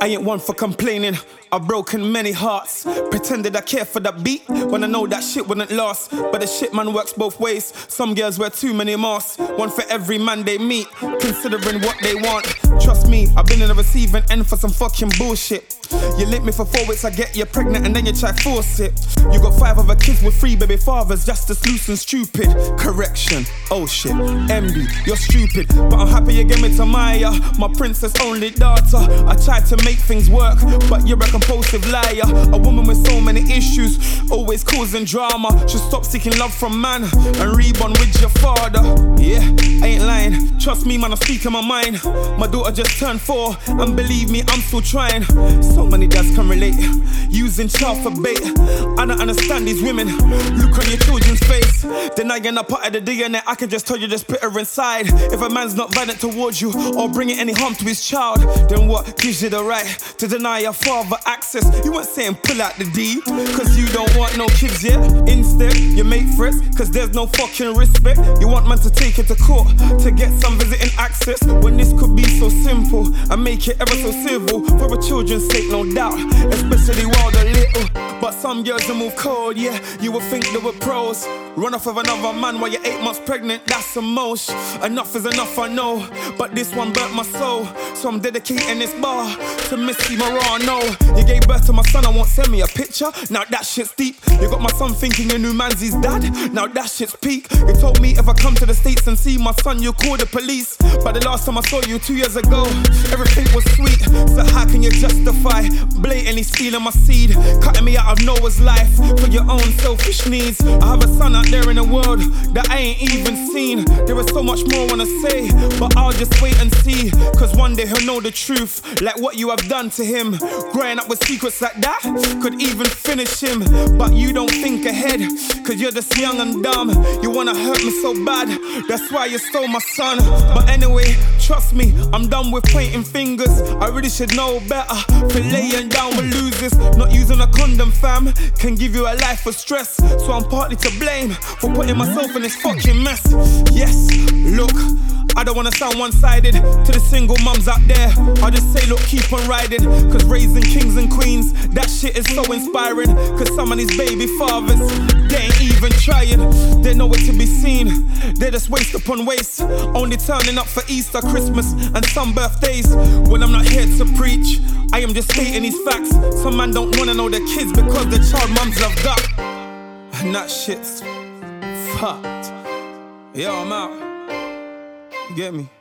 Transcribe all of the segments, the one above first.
I ain't one for complaining. I've broken many hearts. Pretended I care for that beat when I know that shit wouldn't last. But the shit man works both ways. Some girls wear too many masks. One for every man they meet, considering what they want. Trust me, I've been in the receiving end for some fucking bullshit. You link me for 4 weeks, I get you pregnant and then you try force it. You got 5 other kids with 3 baby fathers, just as loose and stupid. Correction, oh shit, MD, you're stupid. But I'm happy you gave me to Maya, my princess only daughter. I tried to make things work, but you're a compulsive liar. A woman with so many issues, always causing drama. Should stop seeking love from man and rebound with your father. Yeah, I ain't lying, trust me man, I'm speaking my mind. My daughter just turned 4, and believe me, I'm still trying. So many dads can relate, using child for bait. I don't understand these women. Look on your children's face, denying a part of the DNA. I can just tell you, just put her inside. If a man's not violent towards you or bringing any harm to his child, then what gives you the right to deny your father access? You weren't saying pull out the D, cause you don't want no kids yet. Instead, you make threats, cause there's no fucking respect. You want man to take it to court to get some visiting access, when this could be so simple and make it ever so civil. For a children's sake, no doubt, especially while they're little. But some girls will move cold, yeah, you would think they were pros. Run off with another man while you're 8 months pregnant, that's the most. Enough is enough, I know, but this one burnt my soul. So I'm dedicating this bar to Missy Morano. You gave birth to my son, I won't send me a picture. Now that shit's deep. You got my son thinking your new man's his dad. Now that shit's peak. You told me if I come to the States and see my son, you'll call the police. But the last time I saw you 2 years ago, everything was sweet. So how can you justify blatantly stealing my seed, cutting me out of Noah's life for your own selfish needs? I have a son out there in the world that I ain't even seen. There is so much more I wanna say, but I'll just wait and see. Cause one day he'll know the truth, like what you have done to him. Growing up with secrets like that could even finish him. But you don't think ahead, cause you're just young and dumb. You wanna hurt me so bad, that's why you stole my son. But anyway, trust me, I'm done with pointing fingers. I really should know better for laying down with losers. Not using a condom, fam, can give you a life of stress. So I'm partly to blame for putting myself in this fucking mess. Yes, look, I don't wanna sound one-sided to the single mums out there. I just say, look, keep on riding, cause raising kings and queens, that shit is so inspiring. Cause some of these baby fathers, they ain't even trying. They're nowhere to be seen, they're just waste upon waste. Only turning up for Easter, Christmas and some birthdays. When I'm not here to preach, I am just stating these facts. Some man don't wanna know their kids because the child mums have got. And that shit's fucked. Yo, I'm out. You get me?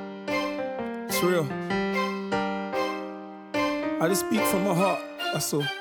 It's real. I just speak from my heart, that's all.